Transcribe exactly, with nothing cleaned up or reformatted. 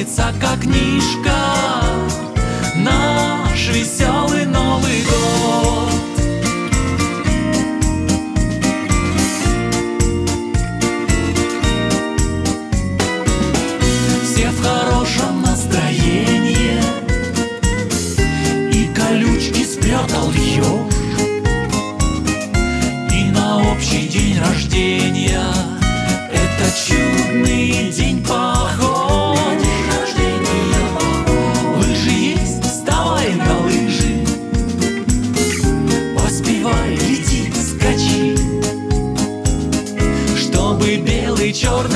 откроется как книжка наш веселый Новый год. Все в хорошем настроении, и колючки спрятал еж, и на общий день рождения это чудный день похож. Лыжи есть, вставай на лыжи, поспевай, лети, скачи, чтобы белый, черный